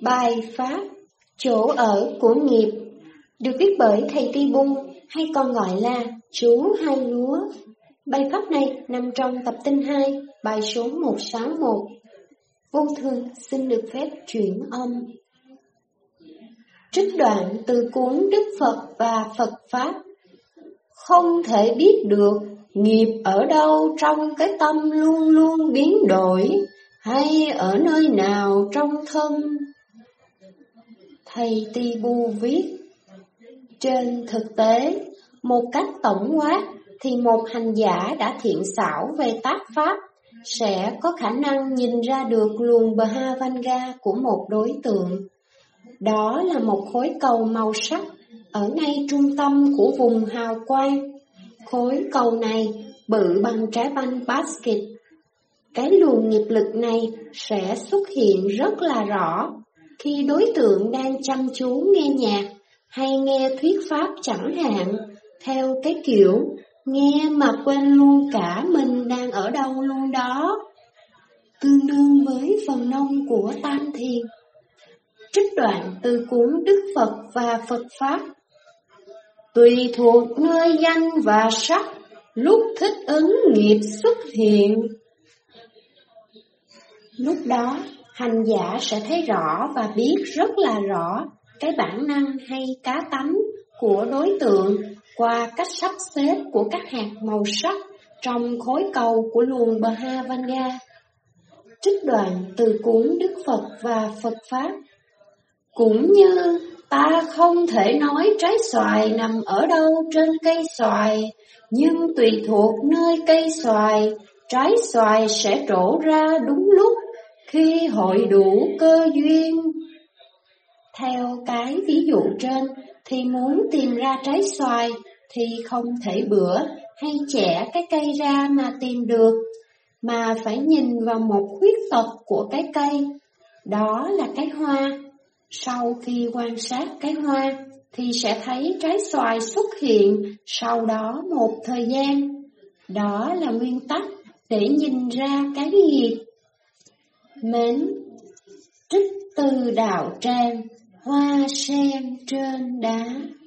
Bài pháp chỗ ở của nghiệp được viết bởi thầy Tibu, hay còn gọi là chú Hai Lúa. Bài pháp này nằm trong tập tinh 2, bài số 161. Vô Thường xin được phép chuyển âm. Trích đoạn từ cuốn Đức Phật và Phật Pháp. Không thể biết được nghiệp ở đâu trong cái tâm luôn luôn biến đổi, hay ở nơi nào trong thân. Thầy Tibu viết, trên thực tế, một cách tổng quát thì một hành giả đã thiện xảo về tác pháp sẽ có khả năng nhìn ra được luồng Bhavanga của một đối tượng. Đó là một khối cầu màu sắc ở ngay trung tâm của vùng hào quang. Khối cầu này bự bằng trái banh basket. Cái luồng nghiệp lực này sẽ xuất hiện rất là rõ khi đối tượng đang chăm chú nghe nhạc hay nghe thuyết pháp chẳng hạn, theo cái kiểu nghe mà quên luôn cả mình đang ở đâu luôn đó, tương đương với phần nông của Tam Thiền. Trích đoạn từ cuốn Đức Phật và Phật Pháp. Tùy thuộc nơi danh và sắc, lúc thích ứng nghiệp xuất hiện. Lúc đó, hành giả sẽ thấy rõ và biết rất là rõ cái bản năng hay cá tánh của đối tượng qua cách sắp xếp của các hạt màu sắc trong khối cầu của luồng Bhavanga. Trích đoạn từ cuốn Đức Phật và Phật Pháp. Cũng như ta không thể nói trái xoài nằm ở đâu trên cây xoài, nhưng tùy thuộc nơi cây xoài, trái xoài sẽ trổ ra đúng lúc khi hội đủ cơ duyên. Theo cái ví dụ trên thì muốn tìm ra trái xoài thì không thể bữa hay chẻ cái cây ra mà tìm được, mà phải nhìn vào một khuyết tật của cái cây, đó là cái hoa. Sau khi quan sát cái hoa thì sẽ thấy trái xoài xuất hiện sau đó một thời gian. Đó là nguyên tắc để nhìn ra cái nghiệp. Mến. Trích từ đạo tràng Hoa sen trên đá.